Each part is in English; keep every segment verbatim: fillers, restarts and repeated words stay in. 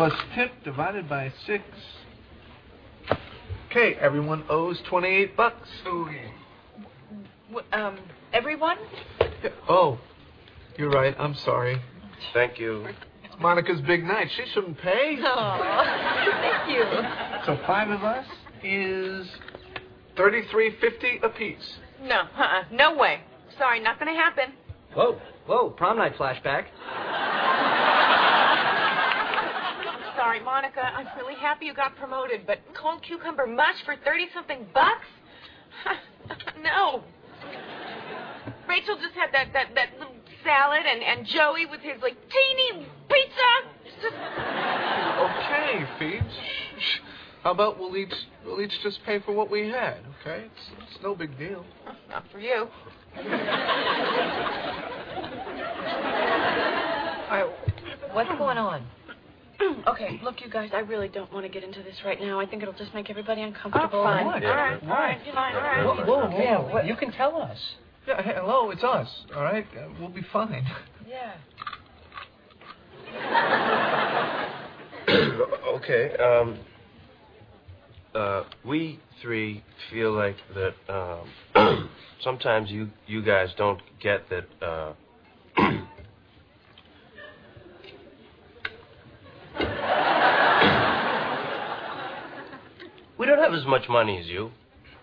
plus tip divided by six. Okay, everyone owes twenty-eight bucks. Okay. W um, everyone? Oh, you're right. I'm sorry. Thank you. It's Monica's big night. She shouldn't pay. Oh, thank you. So five of us is thirty-three fifty apiece. No, uh-uh, no way. Sorry, not gonna happen. Whoa, whoa, prom night flashback. Sorry, Monica, I'm really happy you got promoted, but cold cucumber mush for thirty-something bucks? No. Rachel just had that, that, that little salad, and, and Joey with his, like, teeny pizza. Just... Okay, Phoebes. How about we'll each, we'll each just pay for what we had, okay? It's, it's no big deal. Not for you. All right, what's going on? Okay, look, you guys, I really don't want to get into this right now. I think it'll just make everybody uncomfortable. Oh, fine. All right, all right, you know, all right. Whoa, whoa, yeah, what? You can tell us. Yeah, hey, hello, it's us, all right? Uh, we'll be fine. Yeah. Okay, um... Uh, we three feel like that, um... sometimes you, you guys don't get that, uh... we don't have as much money as you.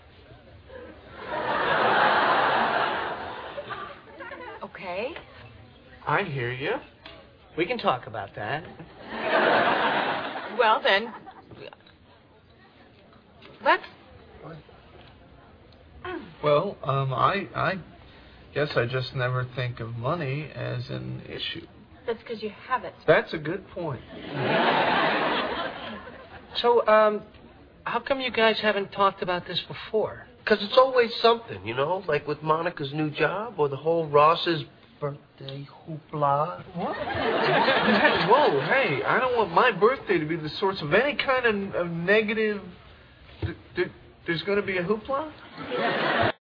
Okay. I hear you. We can talk about that. Well, then, let's... Well, um, I, I guess I just never think of money as an issue. That's because you have it. That's a good point. So, um, how come you guys haven't talked about this before? Because it's always something, you know? Like with Monica's new job or the whole Ross's birthday hoopla. What? Whoa, hey, I don't want my birthday to be the source of any kind of, of negative... Th th there's going to be a hoopla?